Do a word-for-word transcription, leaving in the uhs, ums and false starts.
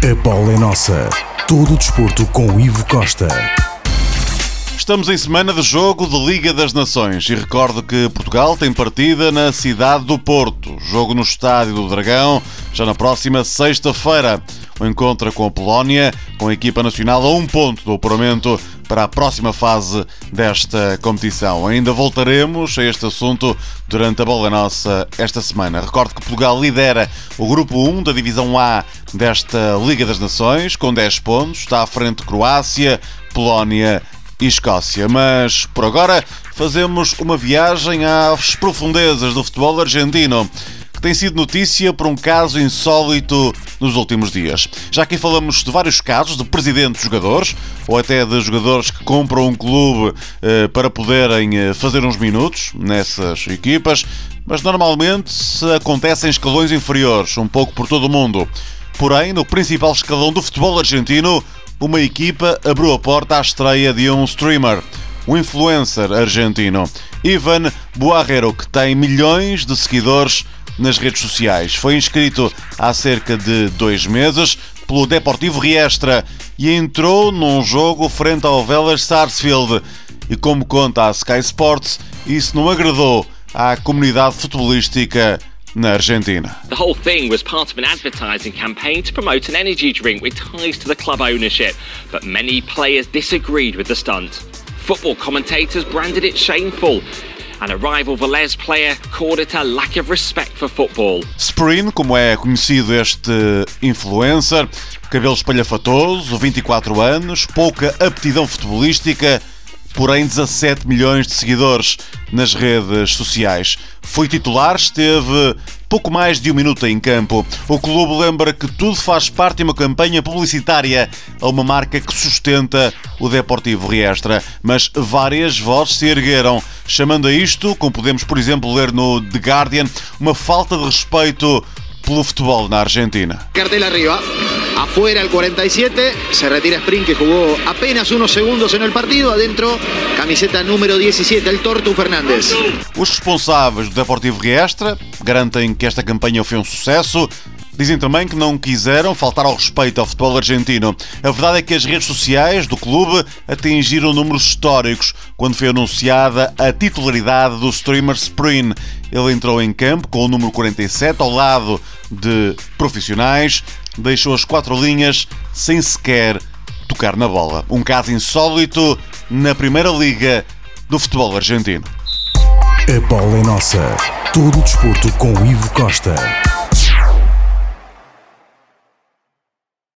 A bola é nossa. Todo o desporto com Ivo Costa. Estamos em semana de jogo de Liga das Nações e recordo que Portugal tem partida na cidade do Porto. Jogo no Estádio do Dragão, já na próxima sexta-feira. O encontro com a Polónia, com a equipa nacional a um ponto do apuramento para a próxima fase desta competição. Ainda voltaremos a este assunto durante a Bola Nossa esta semana. Recordo que Portugal lidera o grupo um da divisão A desta Liga das Nações, com dez pontos. Está à frente de Croácia, Polónia e Escócia. Mas, por agora, fazemos uma viagem às profundezas do futebol argentino, que tem sido notícia por um caso insólito nos últimos dias. Já aqui falamos de vários casos de presidentes de jogadores, ou até de jogadores que compram um clube eh, para poderem eh, fazer uns minutos nessas equipas, mas normalmente acontece em escalões inferiores, um pouco por todo o mundo. Porém, no principal escalão do futebol argentino, uma equipa abriu a porta à estreia de um streamer, um influencer argentino, Ivan Boarrero, que tem milhões de seguidores nas redes sociais. Foi inscrito há cerca de dois meses pelo Deportivo Riestra e entrou num jogo frente ao Vélez Sarsfield. E como conta a Sky Sports, isso não agradou à comunidade futebolística na Argentina. The whole thing was part of an advertising campaign to promote an energy drink with ties to the club ownership, but many players disagreed with the stunt. Football commentators branded it shameful, and a rival Vélez player called it a lack of respect for football. Sprin, como é conhecido este influencer, cabelo espalhafatoso, vinte e quatro anos, pouca aptidão futebolística, porém dezassete milhões de seguidores nas redes sociais. Foi titular, esteve pouco mais de um minuto em campo. O clube lembra que tudo faz parte de uma campanha publicitária a uma marca que sustenta o Deportivo Riestra, mas várias vozes se ergueram, chamando a isto, como podemos, por exemplo, ler no The Guardian, uma falta de respeito pelo futebol na Argentina. Cartel arriba, afuera el cuarenta y siete, se retira Sprin, que jugó apenas unos segundos en el partido, adentro camiseta número diecisiete, el Tortu Fernández. Os responsáveis do Deportivo Riestra garantem que esta campanha foi um sucesso. Dizem também que não quiseram faltar ao respeito ao futebol argentino. A verdade é que as redes sociais do clube atingiram números históricos quando foi anunciada a titularidade do streamer Sprin. Ele entrou em campo com o número quarenta e sete ao lado de profissionais, deixou as quatro linhas sem sequer tocar na bola. Um caso insólito na Primeira Liga do futebol argentino. A bola é nossa. Todo o desporto com Ivo Costa.